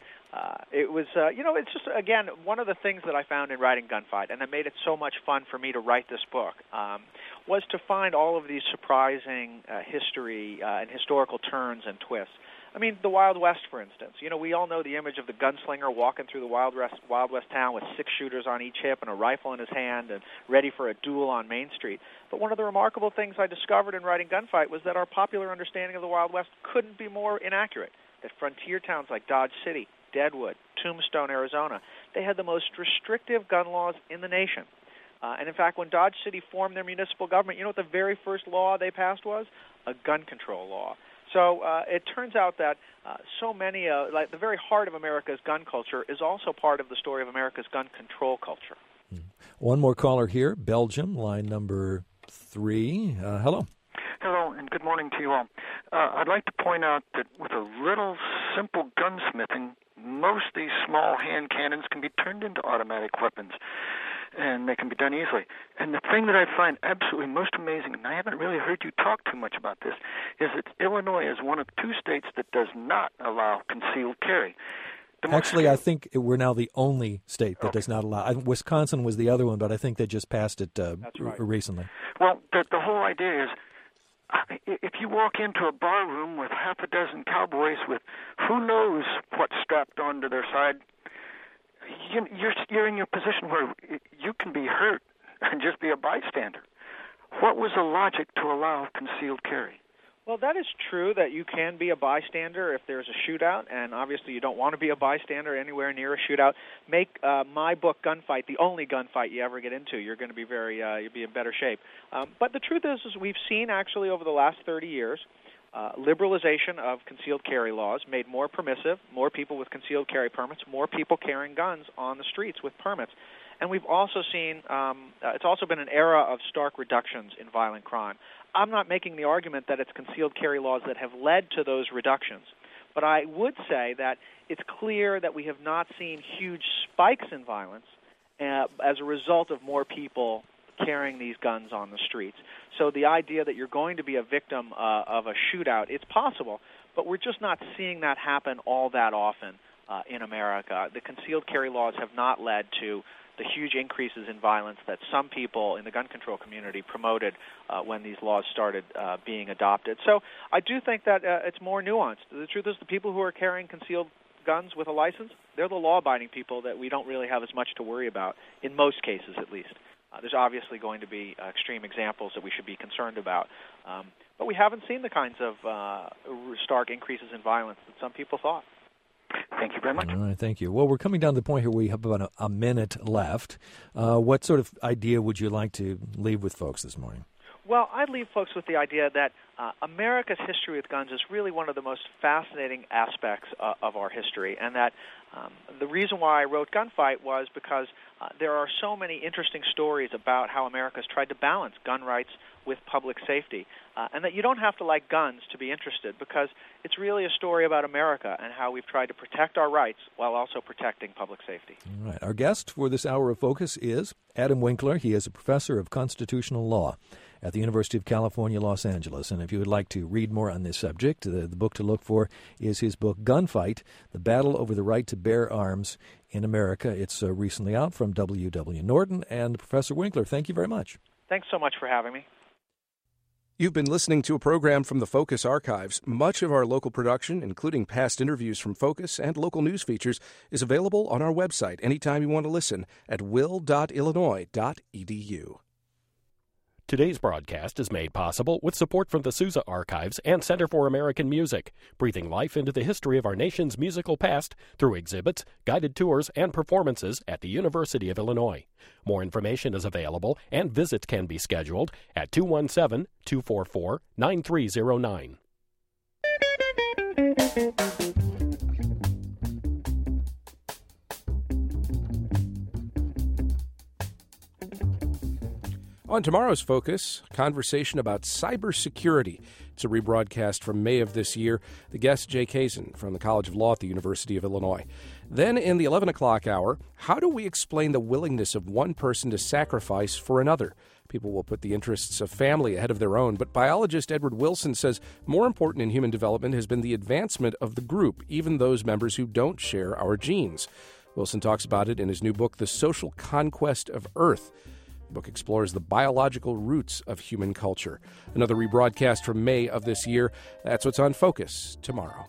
G: it was, it's just, again, one of the things that I found in writing Gunfight, and that made it so much fun for me to write this book, was to find all of these surprising history and historical turns and twists. I mean, the Wild West, for instance. We all know the image of the gunslinger walking through the Wild West town with 6 shooters on each hip and a rifle in his hand and ready for a duel on Main Street. But one of the remarkable things I discovered in writing Gunfight was that our popular understanding of the Wild West couldn't be more inaccurate, that frontier towns like Dodge City, Deadwood, Tombstone, Arizona, they had the most restrictive gun laws in the nation. And in fact, when Dodge City formed their municipal government, you know what the very first law they passed was? A gun control law. So it turns out that so many, like the very heart of America's gun culture is also part of the story of America's gun control culture.
F: One more caller here, Belgium, line number 3. Hello.
O: Hello, and good morning to you all. I'd like to point out that with a little simple gunsmithing, most of these small hand cannons can be turned into automatic weapons, and they can be done easily. And the thing that I find absolutely most amazing, and I haven't really heard you talk too much about this, is that Illinois is one of 2 states that does not allow concealed carry.
F: Actually, I think we're now the only state that does not allow. Wisconsin was the other one, but I think they just passed it recently.
O: Well, the whole idea is, if you walk into a bar room with half a dozen cowboys with who knows what's strapped onto their side, you're in your position where you can be hurt and just be a bystander. What was the logic to allow concealed carry?
G: Well, that is true that you can be a bystander if there's a shootout, and obviously you don't want to be a bystander anywhere near a shootout. Make my book Gunfight the only gunfight you ever get into. You're going to be you'll be in better shape. But the truth is we've seen actually over the last 30 years liberalization of concealed carry laws made more permissive, more people with concealed carry permits, more people carrying guns on the streets with permits. And we've also seen it's also been an era of stark reductions in violent crime. I'm not making the argument that it's concealed carry laws that have led to those reductions, but I would say that it's clear that we have not seen huge spikes in violence as a result of more people carrying these guns on the streets. So the idea that you're going to be a victim of a shootout, it's possible, but we're just not seeing that happen all that often in America. The concealed carry laws have not led to the huge increases in violence that some people in the gun control community promoted when these laws started being adopted. So I do think that it's more nuanced. The truth is the people who are carrying concealed guns with a license, they're the law-abiding people that we don't really have as much to worry about, in most cases at least. There's obviously going to be extreme examples that we should be concerned about. But we haven't seen the kinds of stark increases in violence that some people thought.
O: Thank you very much.
F: All right, thank you. Well, we're coming down to the point here where we have about a minute left. What sort of idea would you like to leave with folks this morning?
G: Well, I'd leave folks with the idea that America's history with guns is really one of the most fascinating aspects of our history, and that the reason why I wrote Gunfight was because there are so many interesting stories about how America's tried to balance gun rights with public safety, and that you don't have to like guns to be interested, because it's really a story about America and how we've tried to protect our rights while also protecting public safety.
F: All right. Our guest for this hour of Focus is Adam Winkler. He is a professor of constitutional law at the University of California, Los Angeles. And if you would like to read more on this subject, the book to look for is his book, Gunfight, The Battle Over the Right to Bear Arms in America. It's recently out from W.W. Norton. And Professor Winkler, thank you very much.
G: Thanks so much for having me.
E: You've been listening to a program from the Focus Archives. Much of our local production, including past interviews from Focus and local news features, is available on our website anytime you want to listen at will.illinois.edu.
D: Today's broadcast is made possible with support from the Sousa Archives and Center for American Music, breathing life into the history of our nation's musical past through exhibits, guided tours, and performances at the University of Illinois. More information is available, and visits can be scheduled at 217-244-9309.
E: On tomorrow's Focus, conversation about cybersecurity. It's a rebroadcast from May of this year. The guest, Jay Kazin from the College of Law at the University of Illinois. Then in the 11 o'clock hour, how do we explain the willingness of one person to sacrifice for another? People will put the interests of family ahead of their own, but biologist Edward Wilson says more important in human development has been the advancement of the group, even those members who don't share our genes. Wilson talks about it in his new book, The Social Conquest of Earth. The book explores the biological roots of human culture. Another rebroadcast from May of this year. That's what's on Focus tomorrow.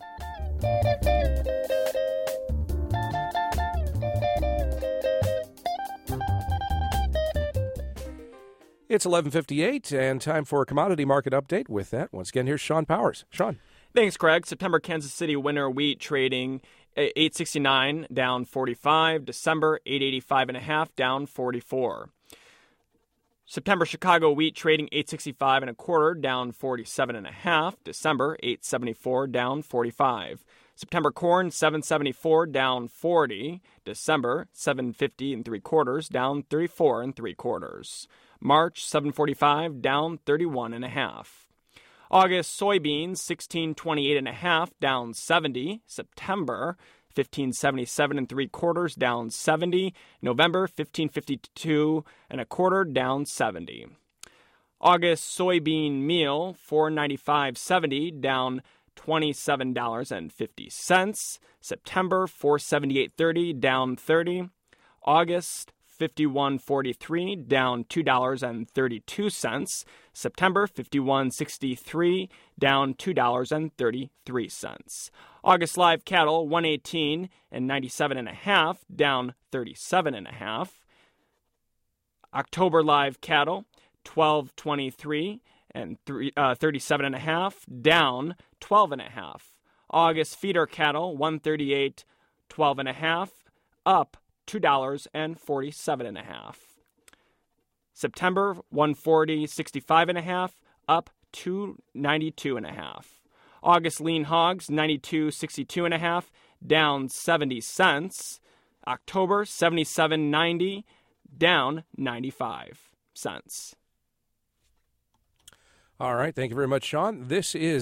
E: It's 11:58 and time for a commodity market update. With that, once again, here's Sean Powers. Sean.
P: Thanks, Craig. September Kansas City winter wheat trading $8.69 down 45. December $8.85.5 down 44. September Chicago wheat trading $8.65 1/4 down 47.5. December $8.74 down 45. September corn $7.74 down 40. December $7.50 3/4 down 34 3/4. March $7.45 down 31.5. August soybeans $16.28.5 down 70. September $15.77 3/4 down 70. November $15.52 1/4 down 70. August soybean meal $4.95.70 down $27.50. September, $478.30, down 30. August, $51.43, down $2.32. September, $51.63, down $2.33. August live cattle, 118 and 97.5, down 37.5. October live cattle, 1223 and 37.5, down 12.5. August feeder cattle, 138, 12.5, up $2.47.5. September, 140, 65.5, up $2.92.5. August lean hogs, 92, 62.5, down 70 cents. October, 77.90, down 95 cents.
E: All right. Thank you very much, Sean. This is